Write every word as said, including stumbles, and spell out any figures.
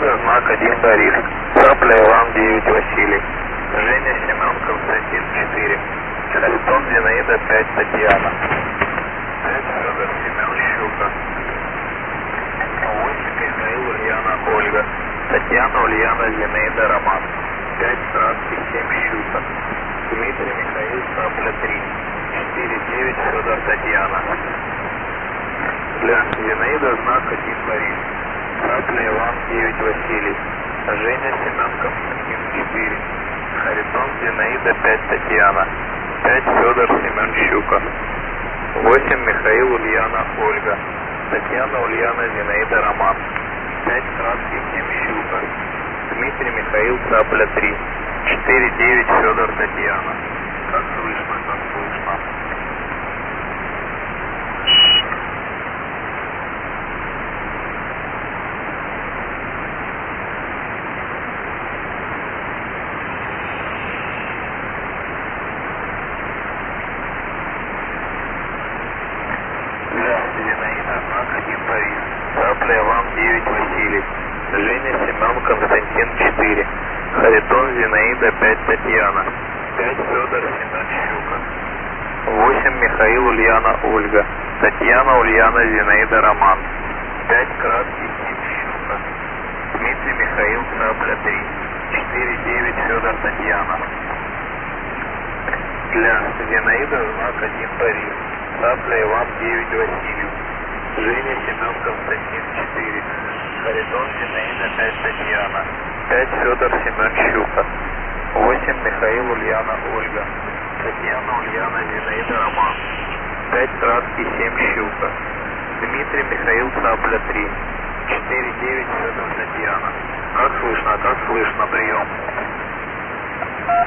Зинаида, знак один Борис. Цапля Иван девять Василий. Женя Семен Константин четыре. Харитон Зинаида пять Татьяна. пять Федор Семен Щука. восемь Михаил Ульяна Ольга. Татьяна Ульяна Зинаида Роман. пять Краски семь Щука. Дмитрий Михаил Цапля три. четыре девять Федор Татьяна. Для Зинаида знак один Борис. Цапля Иван девять Василий. Женя Семен Константин четыре. Харитон Зинаида пять Татьяна. пять Федор Семен Щука. восемь Михаил Ульяна Ольга. Татьяна Ульяна Зинаида Роман. пять Краски семь Щука. Дмитрий Михаил Цапля три. четыре девять Федор Татьяна. Как слышно, как слышно. Зинаида, знак один Борис. Цапля Иван девять Василий. Женя Семен Константин четыре. Харитон Зинаида пять Татьяна. пять Федор Семен Щука. восемь Михаил Ульяна Ольга. Татьяна Ульяна Зинаида Роман. пять Краски семь Щука. Дмитрий Михаил Цапля три. четыре девять Федор Татьяна. Для Зинаида знак один Борис. Цапля Иван девять Василий. Женя Семен Константин четыре. Харитон Зинаида пять Татьяна. пять Федор Семен Щука. восемь Михаил Ульяна Ольга. Татьяна Ульяна Зинаида Роман. пять Краски семь Щука. Дмитрий Михаил Цапля три. четыре девять Федор Татьяна. Как слышно, как слышно, прием.